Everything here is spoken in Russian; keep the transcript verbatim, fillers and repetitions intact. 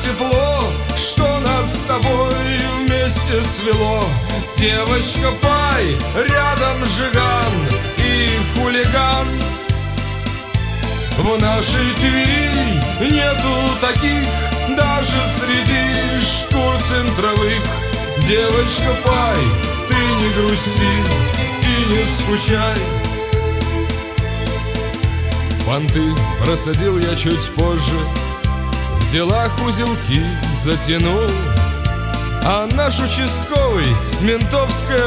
тепло, что нас с тобой вместе свело. Девочка, пай, рядом жиган и хулиган. В нашей Твери нету таких, даже среди шкур центровых. Девочка, пай, ты не грусти и не скучай. Понты просадил я чуть позже, в делах узелки затянул, а наш участковый ментовское